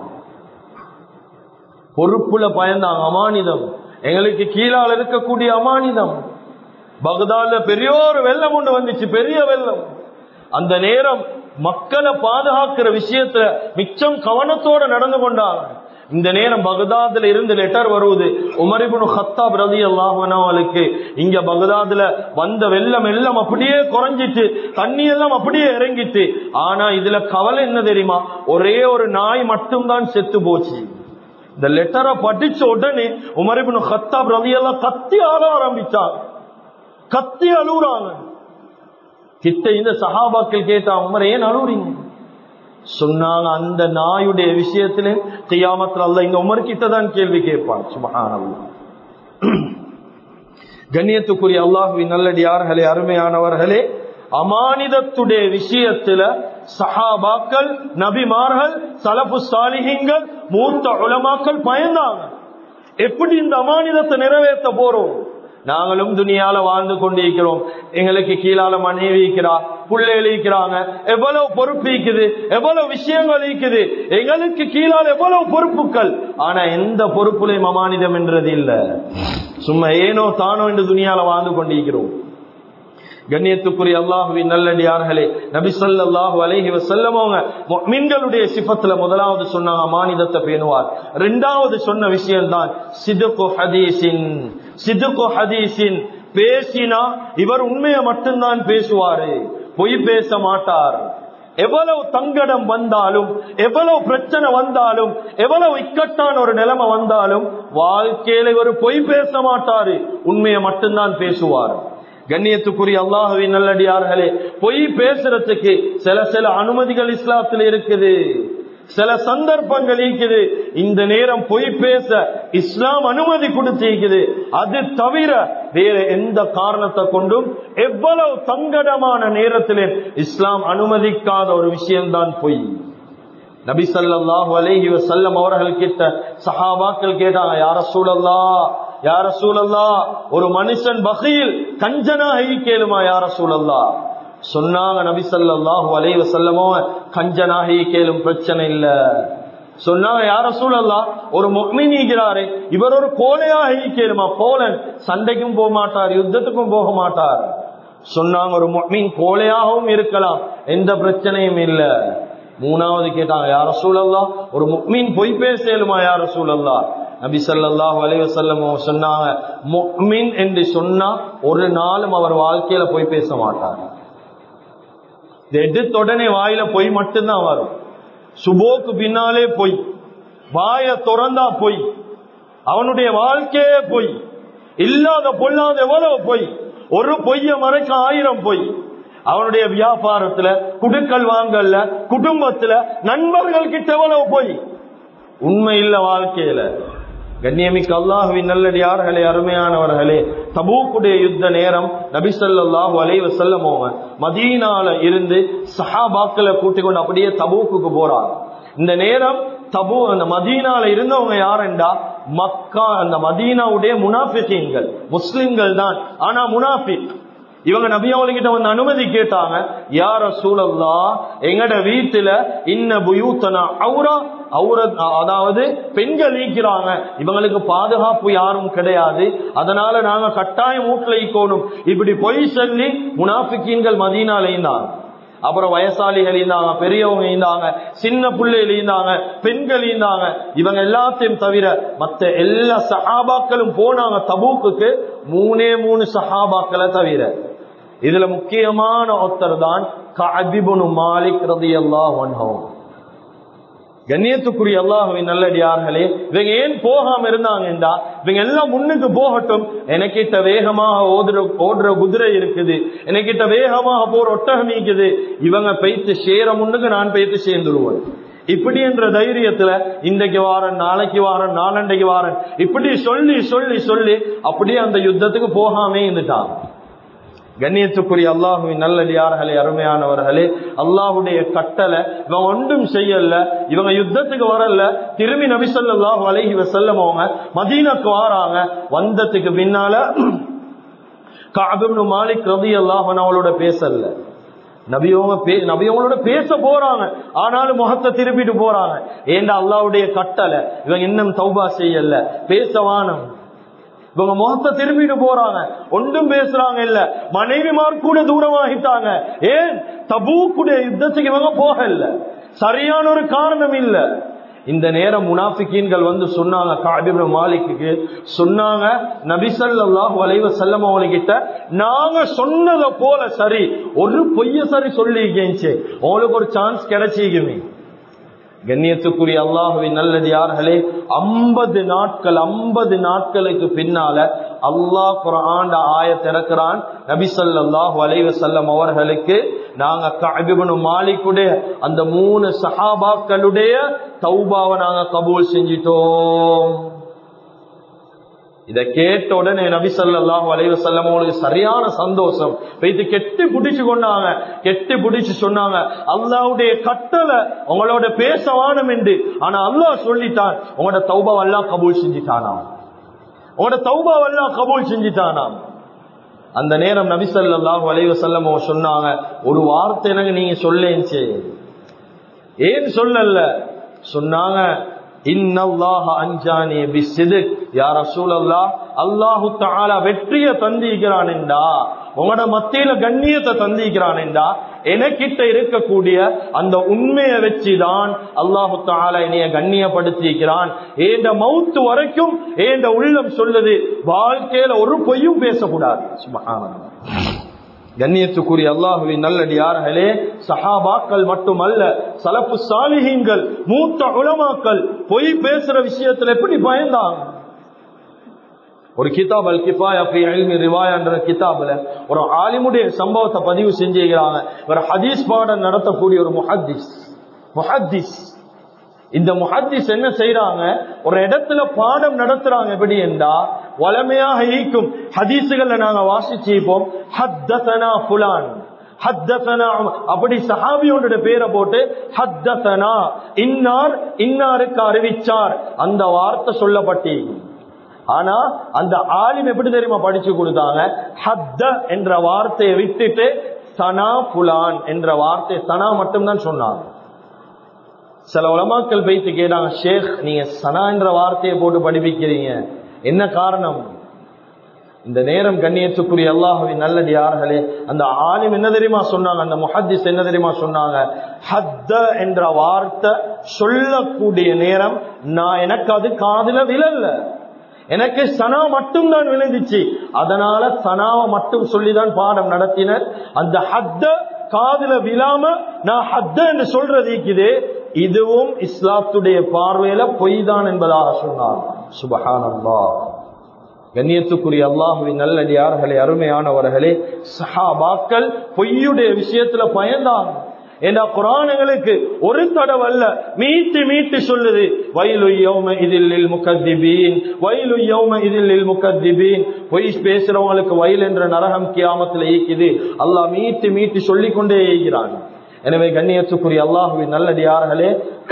பொறுப்புல பயந்தாங்க. அமானிதம், எங்களுக்கு கீழால் இருக்கக்கூடிய அமானிதம். பகதாதுல பெரிய ஒரு வெள்ளம் ஒன்று வந்துச்சு, பெரிய வெள்ளம். அந்த நேரம் மக்களை பாதுகாக்கிற விஷயத்துல மிச்சம் கவனத்தோட நடந்து கொண்டாங்க. இந்த நேரம் பகதாதுல இருந்து லெட்டர் வருவது உமர் இப்னு கத்தாப் ரலியல்லாஹு அன்ஹுவுக்கு. இங்க பகதாதுல வந்த வெள்ளம் எல்லாம் அப்படியே குறைஞ்சிட்டு, தண்ணி எல்லாம் அப்படியே இறங்கிட்டு. ஆனா இதுல கவலை என்ன தெரியுமா? ஒரே ஒரு நாய் மட்டும்தான் செத்து போச்சு. இந்த லெட்டரை படிச்ச உடனே உமர் இப்னு கத்தாப் ரலியல்லாஹு கத்தி ஆள ஆரம்பிச்சாங்க, கத்தி அழுகுறாங்க. கிட்ட இந்த சஹாபாக்கள் கேட்டாங்க, உமர் ஏன் அழுகுறீங்க? சொன்னாங்க, அந்த நாயுடைய விஷயத்திலே கியாமத்துல அல்லாஹ் இந்த உமர் கிட்ட தான் கேள்வி கேட்பான். சுப்ஹானல்லாஹ். கண்ணியத்துக்குரிய அல்லாஹ்வின் நல்லடியார்களே, அருமையானவர்களே, அமானிதத்துடைய விஷயத்துல சஹாபாக்கள், நபிமார்கள், சலஃபு சாலிஹீன்கள், மூத்த உலமாக்கள் பயந்தாங்க. எப்படி இந்த அமானிதத்தை நிறைவேற்ற போறோம்? நாங்களும் துனியால வாழ்ந்து கொண்டிருக்கிறோம். எங்களுக்கு கீழால மனைவி இருக்கிறா, பிள்ளைகள் இருக்கிறாங்க, எவ்வளவு பொறுப்பு இருக்குது, எவ்வளவு விஷயங்கள் இருக்குது. எங்களுக்கு கீழால எவ்வளவு பொறுப்புகள். ஆனா எந்த பொறுப்புலையும் அமானிதம் என்றது இல்ல. சும்மா ஏனோ தானோ என்று துனியால வாழ்ந்து கொண்டிருக்கிறோம். கண்ணியத்துக்குரிய அல்லாஹ்வின் நல்லடியார்களே, நபி ஸல்லல்லாஹு அலைஹி வஸல்லம் அவங்க முஃமின்களுடைய சிஃபத்துல முதலாவது சொன்னாங்க அமானிதத்தை பேணுவார். இரண்டாவது சொன்ன விஷயம் தான் சிதுகு ஹதீஸின். சிதுகு ஹதீஸின், பேசினா இவர் உண்மையை மட்டும்தான் பேசுவாரு, பொய் பேச மாட்டார். எவ்வளவு தங்கடம் வந்தாலும், எவ்வளவு பிரச்சனை வந்தாலும், எவ்வளவு இக்கட்டான ஒரு நிலைமை வந்தாலும் வாழ்க்கையில இவர் பொய் பேச மாட்டாரு, உண்மையை மட்டும்தான் பேசுவார். கண்ணியத்துக்குரிய அல்லாஹ்வின் நல்லடியார்களே, பொய் பேசுறதுக்கு சில அனுமதிகள் இஸ்லாத்தில் இருக்குது, சில சந்தர்ப்பங்கள் இருக்குது. இந்த நேரம் பொய் பேச இஸ்லாம் அனுமதி கொடுத்திருக்குது. அது தவிர வேற எந்த காரணத்தை கொண்டும் எவ்வளவு சங்கடமான நேரத்திலே இஸ்லாம் அனுமதிக்காத ஒரு விஷயம்தான் பொய். நபி ஸல்லல்லாஹு அலைஹி வஸல்லம் அவர்கள் கிட்ட சஹாபாக்கள் கேட்டாங்க, யா ரசூலல்லாஹ், யா ரசூலல்லாஹ், ஒரு மனுஷன் பகீல் கஞ்சனாகி கேளுமா யா ரசூலல்லாஹ்? சொன்னாங்க நபி ஸல்லல்லாஹு அலைஹி வஸல்லம், கஞ்சனாகி கேளும், பிரச்சனை இல்ல. சொன்னாங்க, யா ரசூலல்லாஹ், ஒரு முஃமின் இருக்கிறாரே, இவர் ஒரு கோழையாகி கேளுமா? கோலன் சண்டைக்கும் போக மாட்டார், யுத்தத்துக்கும் போக மாட்டார். சொன்னாங்க, ஒரு முஃமின் கோழையாகவும் இருக்கலாம், எந்த பிரச்சனையும் இல்ல. மூணாவது கேட்டாங்க, யா ரசூலல்லாஹ், ஒரு முஃமின் பொய் பேசலுமா யா ரசூலல்லாஹ்? நபி ஸல்லல்லாஹு அலைஹி வஸல்லம் சொன்னாங்க, முஃமின் என்று சொன்னா ஒரு நாளும் அவர் வாழ்க்கையில பொய் பேச மாட்டார். எடுத்த உடனே வாயில பொய் மட்டும்தான் வரும். சுபோக்கு பின்னாலே பொய், வாய திறந்தா பொய், அவனுடைய வாழ்க்கையே பொய், இல்லாத பொல்லாத எவ்வளவு பொய், ஒரு பொய்ய மறைக்க 1000 பொய். அவனுடைய வியாபாரத்துல, குடுக்கல் வாங்கல்ல, குடும்பத்துல, நண்பர்கள் கிட்ட எவ்வளவு பொய், உண்மை இல்ல வாழ்க்கையில. கண்ணியமிக்க அல்லாஹ்வின் நல்லடியார்களே, அருமையானவர்களே, தபூக்குடைய யுத்த நேரம் நபி ஸல்லல்லாஹு அலைஹி வஸல்லம் மதீனால இருந்து சஹாபாக்களை கூட்டிக் கொண்டு அப்படியே தபூக்குக்கு போறார். இந்த நேரம் அந்த மதீனால இருந்தவங்க யாருண்டா, மக்கா, அந்த மதீனாவுடைய முனாஃபிகீன்கள், முஸ்லிம்கள் தான், ஆனா முனாஃபிக். இவங்க நபி அவங்ககிட்ட வந்து அனுமதி கேட்டாங்க, யா ரசூலல்லாஹ், எங்கட வீட்டுல இன்ன புயூத்தனா ஔரா, அதாவது பெண்கள் ஈக்கிறாங்க, இவங்களுக்கு பாதுகாப்பு யாரும் கிடையாது, அதனால நாங்க கட்டாயம் வீட்டுல ஈக்கணும். இப்படி பொய் சொல்லி முனாஃபிகீன்கள் மதீனால இருந்தாங்க. அப்புறம் வயசாளிகள் இருந்தாங்க, பெரியவங்க இருந்தாங்க, சின்ன பிள்ளைகள் இருந்தாங்க, பெண்கள் இருந்தாங்க. இவங்க எல்லாத்தையும் தவிர மற்ற எல்லா சஹாபாக்களும் போனாங்க தபூக்குக்கு, 3 சஹாபாக்களை தவிர. இதுல முக்கியமான ஒருத்தர் தான் கஅப் இப்னு மாலிக் ரலியல்லாஹு அன்ஹு. கண்ணியத்துக்குரிய அல்லாஹ்வின் நல்லடியார்களே, இவங்க ஏன் போகாம இருந்தாங்கன்றா, இவங்க எல்லாம் முன்னுக்கு போகட்டும், எனக்கிட்ட வேகமாக ஓடுற குதிரை இருக்குது, எனக்கிட்ட வேகமாக போற ஒட்டகம் இருக்குது, இவங்க பெய்த்து சேர முன்னுக்கு நான் பெய்த்து சேர்ந்துருவேன். இப்படி என்ற தைரியத்துல இன்றைக்கு வாரன், நாளைக்கு வாரன், நாளண்டைக்கு வாரன், இப்படி சொல்லி சொல்லி சொல்லி அப்படியே அந்த யுத்தத்துக்கு போகாமே இருந்துட்டான். கண்ணியத்துக்குரிய அல்லாஹுவின் நல்லடியார்களே, அருமையானவர்களே, அல்லாஹுடைய கட்டளை இவங்க ஒன்றும் செய்யல, இவங்க யுத்தத்துக்கு வரல. திரும்பி நபி ஸல்லல்லாஹு அலைஹி வஸல்லம் அவங்க மதீனாக்கு வராங்க. வந்ததுக்கு பின்னால கஅப் இப்னு மாலிக் ரலியல்லாஹு அன்ஹு அவளோட பேசல. நபியோட பேச போறாங்க, ஆனாலும் முகத்தை திருப்பிட்டு போறாங்க. ஏண்டா அல்லாஹ்வுடைய கட்டளை, இவங்க இன்னும் தௌபா செய்யல, பேசவானம். இவங்க முகத்தை திரும்பிட்டு போறாங்க, ஒன்றும் பேசுறாங்க இல்ல. மனைவிமார் கூட தூரமாகிட்டாங்க. ஏன்? தபூக்குடைய யுத்தத்துக்கு இவங்க போகல, சரியான ஒரு காரணம் இல்ல. இந்த நேரம் முனாஃபிகீன்கள் வந்து சொன்னாங்க கஅப் இப்னு மாலிக்கு, சொன்னாங்க நபி ஸல்லல்லாஹு அலைஹி வஸல்லம் அவங்ககிட்ட, நாங்க சொன்னதை போல சரி ஒரு பொய்ய சரி சொல்லிக்கேச்சு, உங்களுக்கு ஒரு சான்ஸ் கிடைச்சிக்குமே. கண்ணியத்துக்குரிய அல்லாஹ்வின் நல்லடியார்களே, 50 நாட்களுக்கு பின்னால அல்லாஹ் குர்ஆன்ல ஆயத் இறக்குறான், நபி ஸல்லல்லாஹு அலைஹி வஸல்லம் அவர்களுக்கு நாங்க கஅப் இப்னு மாலிக்குடைய அந்த 3 சஹாபாக்களுடைய தௌபாவை நாங்க கபூல் செஞ்சிட்டோம். இத கேட்ட உடனே நபி ஸல்லல்லாஹு அலைஹி வஸல்லம் அவங்களுக்கு சரியான சந்தோஷம். வைத்து கெட்டி பிடிச்சு கொண்டாங்க, கெட்டி பிடிச்சு சொன்னாங்க, அல்லாஹ்வுடைய கட்டளை உங்களோட பேசவானம் என்று, ஆனா அல்லாஹ் சொல்லிட்டான் உங்களோட தௌபா அல்லாஹ் கபூல் செஞ்சிட்டானாம், உங்களோட தௌபா அல்லாஹ் கபூல் செஞ்சிட்டானாம். அந்த நேரம் நபி ஸல்லல்லாஹு அலைஹி வஸல்லம் சொன்னாங்க, ஒரு வார்த்தை எனக்கு நீங்க சொல்லேன்ச்சே, ஏன் சொல்லல? சொன்னாங்க, இன்னல்லாஹ அன்ஜானி பிஸ்ஸித்க் யா ரசூலல்லாஹ், அல்லாஹு தஆலா வெற்றியை தந்திக்கிறான் என்றா, உங்களோட மத்தியில கண்ணியத்தை தந்திக்கிறான் என்றா, எனக்கிட்ட இருக்கக்கூடிய அந்த உண்மையை வச்சுதான் அல்லாஹு தஆலா என்னைய கண்ணியப்படுத்திக்கிறான். ஏண்ட மௌத்து வரைக்கும் ஏண்ட உள்ளம் சொல்லுது, வாழ்க்கையில ஒரு பொய்யும் பேசக்கூடாது. சுப்ஹானல்லாஹ். கண்ணியத்துக்குரிய அல்லாஹுவின் நல்லடியார்களே, சஹாபாக்கள் மட்டுமல்ல, சலஃபு சாலிஹீன்கள், மூத்த உலமாக்கள் பொய் பேசுற விஷயத்துல எப்படி பயந்தாங்க? ஒரு கிதாப் அல் கிஃபாயா ஃபீ இல்மி ரிவாயா என்ற கிதாபுல ஒரு ஆலிமுடைய சம்பவத்தை பதிவு செஞ்சுக்கிறாங்க. ஒரு ஹதீஸ் பாடம் நடத்தக்கூடிய ஒரு முஹத்திஸ். இந்த முஹத்திஸ் என்ன செய்யறாங்க, ஒரு இடத்துல பாடம் நடத்துறாங்க. எப்படி என்றா, வளமையாக ஈக்கும் ஹதீசுகள்ல நாங்க வாசிச்சிப்போம், ஹத்தஸனா ஃபுலான், ஹத்தஸனா, அப்படி சஹாபியோட பேரை போட்டு ஹத்தஸனா இன்னார் இன்னாருக்கு அறிவிச்சார் அந்த வார்த்தை சொல்லப்பட்டி. ஆனா அந்த ஆலிம் எப்படி தெரியுமா படிச்சு கொடுத்தாங்க, ஹத்த என்ற வார்த்தையை விட்டுட்டு சனா புலான் என்ற வார்த்தை சனா மட்டும்தான் சொன்னாங்க. சில உலமாக்கள் வைத்து கேட்டாங்க, ஷேக் நீங்க சனா என்ற வார்த்தையை போட்டு படிப்பிக்கிறீங்க, என்ன காரணம்? இந்த நேரம் கண்ணியத்துக்குரிய அல்லாஹ்வின் நல்லடியார்களே, அந்த ஆலிம் என்ன தெரியுமா சொன்னாங்க, அந்த முஹத்திஸ் என்ன தெரியுமா சொன்னாங்க, ஹத்த என்ற வார்த்தை சொல்லக்கூடிய நேரம் நான் எனக்கு அது காதுல விழல, எனக்கு சனா மட்டும் தான் விளைஞ்சிச்சு, அதனால சனாவை மட்டும் சொல்லிதான் பாடம் நடத்தினர். அந்த ஹத்த காதுல விழாம நான் ஹத்த என்று சொல்றது இதுவும் இஸ்லாத்துடைய பார்வையில பொய் தான் என்பதாக சொன்னார். சுப்ஹானல்லாஹ். கண்ணியத்துக்குரிய அல்லாஹ்வின் நல்லடியார்களே, அருமையானவர்களே, சஹாபாக்கள் பொய்யுடைய விஷயத்துல பயந்தாங்க. ஏண்டா குர்ஆனுக்கு ஒரு தடவை அல்ல, மீட்டு சொல்லுது, வயலு யௌம இதில் லில் முகத்திபீன், வயலு யௌம இதில் லில் முகத்திபீன், பொய் பேசுறவங்களுக்கு வயல் என்ற நரகம் கியாமத்துல ஈக்குது. அல்லாஹ் மீட்டு சொல்லிக் கொண்டே இருக்கிறான். எனவே கண்ணியத்துக்குரிய அல்லாஹ்வின் நல்லடியார்களே,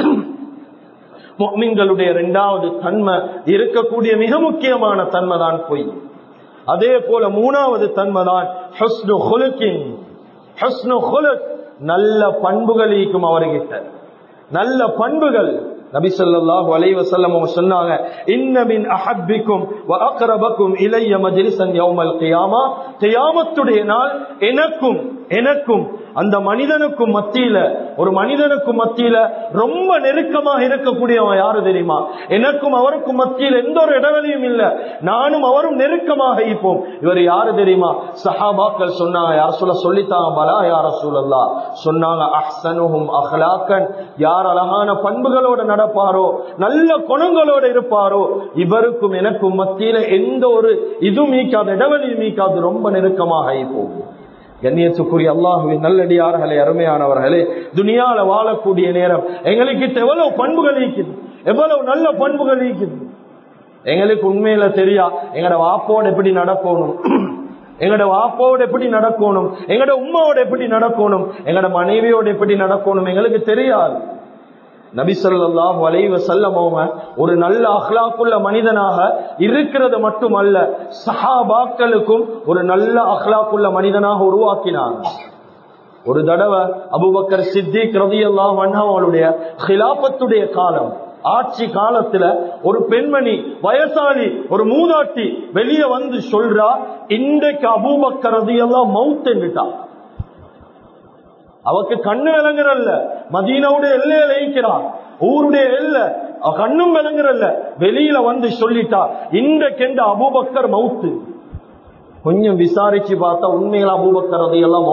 முஃமின்களுடைய இரண்டாவது தன்மை இருக்கக்கூடிய மிக முக்கியமான தன்மை தான் பொய். அதே போல மூணாவது தன்மை தான் ஹுஸ்னு ஹுலுகின். ஹுஸ்னு ஹுலுக், நல்ல பண்புகள் இருக்கும் அவர்கிட்ட, நல்ல பண்புகள். நபி ஸல்லல்லாஹு அலைஹி வஸல்லம் சொன்னாங்க, இன்ன மின் அஹப்பிக்கும் வ அக்ரபக்கும் இலைய மஜ்லிஸன் யௌமல் கியாமா, கியாமத்துடைய நாள் எனக்கும் அந்த மனிதனுக்கும் மத்தியில, ஒரு மனிதனுக்கும் மத்தியில ரொம்ப நெருக்கமாக இருக்கக்கூடியவன் யாரு தெரியுமா? எனக்கும் அவருக்கும் மத்தியில் எந்த ஒரு இடைவெளியும் இல்ல, நானும் அவரும் நெருக்கமாக இருப்போம். இவர் யாரு தெரியுமா? சஹாபாக்கள் சொன்னாங்க, யார் சொல்லித்தாங்க, பலா யா ரசூலல்லாஹ். சொன்னாங்க, அஹ்ஸனுஹும் அஹ்லாக்கன், யார் அழகான பண்புகளோட நடப்பாரோ, நல்ல குணங்களோட இருப்பாரோ, இவருக்கும் எனக்கும் மத்தியில எந்த ஒரு இதுவும் மீக்காது, இடைவெளியும் மீக்காது, ரொம்ப நெருக்கமாக இருப்போம். கண்ணியத்துக்குரிய அல்லாஹ்வின் நல்லடியார்களே, அருமையானவர்களே, துனியால வாழக்கூடிய நேரம் எங்களுக்கு எவ்வளவு பண்புகள் இருக்குது, எவ்வளவு நல்ல பண்புகள் இருக்குது. எங்களுக்கு உண்மையில தெரியா எங்கட வாப்போட எப்படி நடக்கணும், எங்கட வாப்போட எப்படி நடக்கணும், எங்கட உம்மாவோட எப்படி நடக்கணும், எங்கட மனைவியோட எப்படி நடக்கணும், எங்களுக்கு தெரியாது. நபி ஸல்லல்லாஹு அலைஹி வஸல்லம் ஒரு நல்ல அக்லாக்குள்ள மனிதனாக இருக்கிறது மட்டுமல்ல, சஹாபாக்களுக்கும் ஒரு நல்ல அக்லாக்குள்ள மனிதனாக உருவாக்கினார். ஒரு தடவை அபூபக்கர் சித்திக் ரலியல்லாஹு அன்ஹு அவருடைய খিলাফத்துடைய காலம், ஆட்சி காலத்துல ஒரு பெண்மணி, வயசாளி, ஒரு மூதாட்டி வெளியே வந்து சொல்றா, இன்றைக்கு அபூபக்கர் ரலியல்லாஹு மௌத் என்றுட்டா. அவக்கு கண்ணு விளங்குறல்ல, மதீனாவுடைய எல்லையில இருக்கிறான், ஊருடைய எல்லை கண்ணும் விளங்குறல்ல, வெளியில வந்து சொல்லிட்டா இன்றைக்கெண்ட அபூபக்கர் மவுத்து. கொஞ்சம் விசாரிச்சு பார்த்தா உண்மையில அபூபக்கர் ரலியல்லாஹு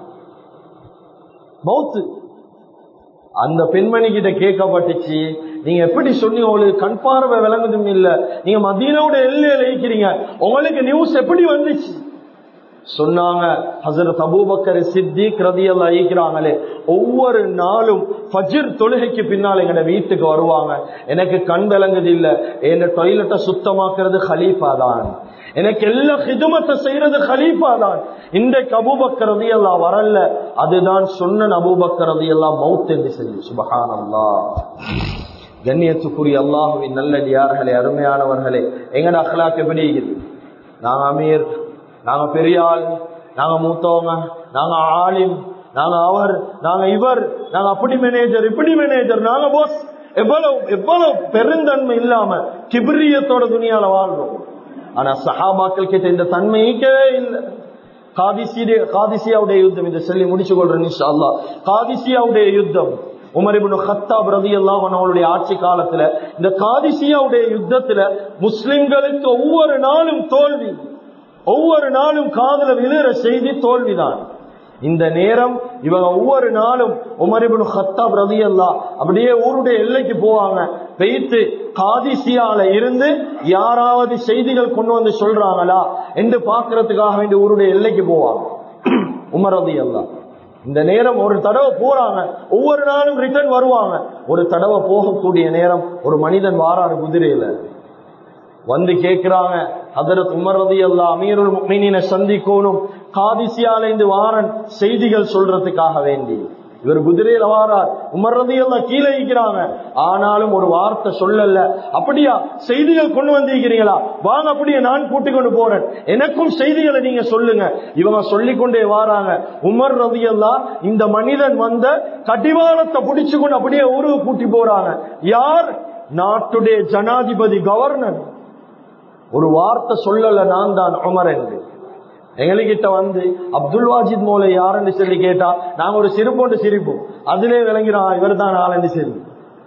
மவுத்து. அந்த பெண்மணி கிட்ட கேட்கப்பட்டுச்சு, நீங்க எப்படி சொன்னீங்க, உங்களுக்கு கண் பார்வை விளங்குதும் இல்ல, நீங்க மதீனாவோட எல்லையில இருக்கிறீங்க, உங்களுக்கு நியூஸ் எப்படி வந்துச்சு? சொன்னாங்க, ஹஸரத் அபூபக்கர் சித்திக் ரலியல்லாஹு இருக்கிறாங்களே, ஒவ்வொரு நாளும் ஃபஜ்ர் தொழுகைக்கு பின்னால் எங்க வீட்டுக்கு வருவாங்க. எனக்கு கண் விளங்குது இல்ல, என் டாய்லெட்டை சுத்தமாக்குறது ஹலீஃபா தான், எனக்கு எல்லா ஹிதுமத்தை செய்யறது ஹலீஃபா தான். இன்றைக்கு அபூபக்கர் ரலியல்லாஹு வரல, அதுதான் சொன்ன அபூபக்கர் ரலியல்லாஹு மவுத் என்று சொல்லி. சுப்ஹானல்லாஹ். கண்ணியத்துக்குரிய அல்லாஹ்வின் நல்லடியார்களே, அருமையானவர்களே, எங்கட அக்லாக் எப்படி இருக்குது? நாங்க அமீர், நாங்க பெரியாள், நாங்க மூத்தவங்க, நாங்க ஆலிம், நாங்க அவர், நாங்க இவர், நாங்க அப்படி மேனேஜர், இப்படி மேனேஜர், நாங்க பாஸ், எவ்வளவு பெருந்தன்மை இல்லாம கிபிரியத்தோட துணியால வாழ்றோம். ஆனா சஹாபாக்கள் கிட்ட இந்த தன்மைக்கே இல்லை. காதிசியாவுடைய யுத்தம், இதை சொல்லி முடிச்சு கொள்றேன் இன்ஷா அல்லாஹ். காதிசியாவுடைய யுத்தம் உமர் இப்னு கத்தாப் ரலியல்லாஹு அன்ஹு அவருடைய ஆட்சி காலத்துல, இந்த காதிசியாவுடைய யுத்தத்துல முஸ்லிம்களுக்கு ஒவ்வொரு நாளும் தோல்வி, ஒவ்வொரு நாளும் காதல விழுற செய்தி தோல்விதான். இந்த நேரம் இவங்க ஒவ்வொரு நாளும் உமர் இப்னு கத்தாப் ரலியல்லாஹு அப்படியே ஊருடைய எல்லைக்கு போவாங்க. பெய்த்து காதிசியால இருந்து யாராவது செய்திகள் கொண்டு வந்து சொல்றாங்களா என்று பாக்குறதுக்காக வேண்டிய ஊருடைய எல்லைக்கு போவாங்க உமர் ரலியல்லாஹு. இந்த நேரம் ஒரு தடவை போறாங்க, ஒவ்வொரு நாளும் ரிட்டர்ன் வருவாங்க. ஒரு தடவை போகக்கூடிய நேரம் ஒரு மனிதன் வாராரு குதிரையில வந்து கேட்கிறாங்க, ஹதரத் உமர் ரலியல்லாஹு அமீருல் முஃமினீனை சந்திக்கணும், காதிசியால இருந்து வாரன் செய்திகள் சொல்றதுக்காக வேண்டி. இவர் குதிரையில வாரார், உமர் ரலியல்லாஹு கீழே இருக்கிறாங்க. ஆனாலும் ஒரு வார்த்தை சொல்லல. அப்படியா, செய்திகள் கொண்டு வந்திருக்கிறீங்களா, வாங்க, அப்படியே நான் கூட்டிக் கொண்டு போறேன், எனக்கும் செய்திகளை நீங்க சொல்லுங்க. இவங்க சொல்லிக்கொண்டே வாராங்க. உமர் ரலியல்லாஹு இந்த மனிதன் வந்த கடிவாளத்தை பிடிச்சு கொண்டு அப்படியே ஊருக்கு கூட்டி போறாங்க. யார்? நாட்டுடைய ஜனாதிபதி, கவர்னர். ஒரு வார்த்தை சொல்லல, நான் தான் உமர் என்று. எங்ககிட்ட வந்து அப்துல் வாஜித் மோலை யாருன்னு சொல்லி கேட்டா நாங்க ஒரு சிரிப்போண்டு சிரிப்போம், அதிலே விளங்கிறான் இவர் தான் ஆளுன்னு சரி.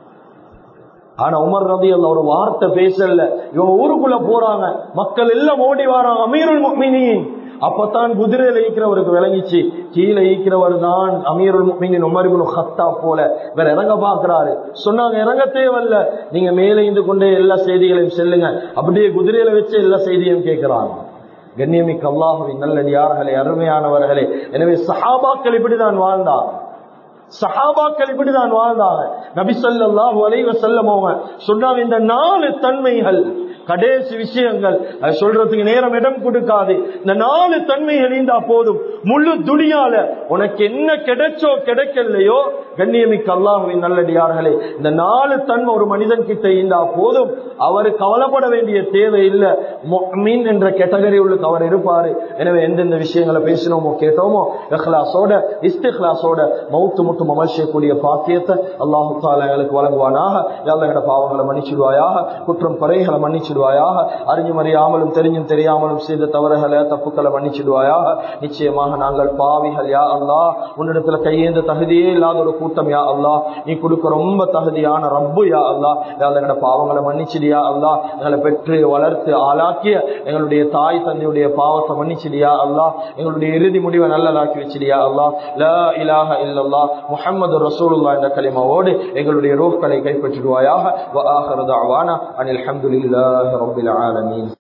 ஆனா உமர் ரலியல்லாஹு ஒரு வார்த்தை பேசல. இவங்க ஊருக்குள்ள போறாங்க, மக்கள் எல்லாம் ஓடி வராங்க, அமீருல் முஃமினீன். அப்பதான் குதிரையில ஈக்கிறவருக்கு விளங்கிச்சு, கீழே ஈக்கிறவர் தான் அமீருல் முஃமினீன் உமர் இப்னு கத்தாப் போல. இவர் இறங்க பாக்குறாரு. சொன்னாங்க, இறங்க தேவையில்ல, நீங்க மேலே இருந்து கொண்டே எல்லா செய்திகளையும் செல்லுங்க. அப்படியே குதிரையில வச்சு எல்லா செய்தியும் கேட்கிறாங்க. கண்ணியமிக்க அல்லாஹ்வின் நல்லடியார்களே, அருமையானவர்களே, எனவே சஹாபாக்கள் இப்படிதான் வாழ்ந்தார். சஹாபாக்கள் இப்படிதான் வாழ்ந்தாங்க. நபி ஸல்லல்லாஹு அலைஹி வஸல்லம் அவங்க சொன்னாங்க, இந்த 4 தன்மைகள், கடைசி விஷயங்கள் சொல்றதுக்கு நேரம் இடம் கொடுக்காது. இந்த 4 தன்மைகள் இருந்தா போதும், முழு துனியால உனக்கு என்ன கிடைச்சோ கிடைக்கலையோ, கண்ணியமிக்க அல்லாஹ்வின் நல்லடியார்களே, இந்த 4 தன்மை ஒரு மனிதன் கிட்ட இருந்தா போதும், அவரு கவலைப்பட வேண்டிய தேவை இல்லை. முஃமின் என்ற கேட்டகரி உள்ள அவர் இருப்பாரு. எனவே எந்தெந்த விஷயங்களை பேசினோமோ கேட்டோமோ இஹ்லாஸோட இஸ்திக்லாஸோட மௌத்து மட்டும் அமல் செய்யக்கூடிய பாக்கியத்தை அல்லாஹ் தஆலா எங்களுக்கு வழங்குவானாக. யா அல்லாஹ் எங்களுடைய பாவங்களை மன்னிச்சிடுவாயாக, குற்றம் குறைகளை மன்னிச்சிடுவாயாக, அறிஞ்சும் அறியாமலும் தெரிஞ்சும் தெரியாமலும் செய்த தவறுகளை தப்புக்களை மன்னிச்சிடுவாயாக. நிச்சயமாக நாங்கள் பாவிகள் யா அல்லாஹ், உன்னிடத்துல கையேந்த தகுதியே இல்லாத ஒரு கூட்டம் யா அல்லாஹ், நீ கொடுக்க ரொம்ப தகுதியான ரப்பு யா அல்லாஹ். யா அல்லாஹ் எங்களுடைய பாவங்களை மன்னிச்சிடியா அல்லாஹ், எங்களை பெற்று வளர்த்து ஆளாக்கிய எங்களுடைய தாய் தந்தையுடைய பாவத்தை மன்னிச்சிடியா அல்லாஹ், எங்களுடைய இறுதி முடிவை நல்லதாக்கி வச்சிடியா அல்லாஹ். லா இலாஹ இல்லல்லாஹ் முஹம்மது ரசூலுல்லாஹ் என்ற கலிமாவோடு எங்களுடைய ரூஹ்களை கைப்பற்றிடுவாயாக. வ ஆகிரு தஅவானா அனில் ஹம்துலில்லாஹி ரப்பில் ஆலமீன்.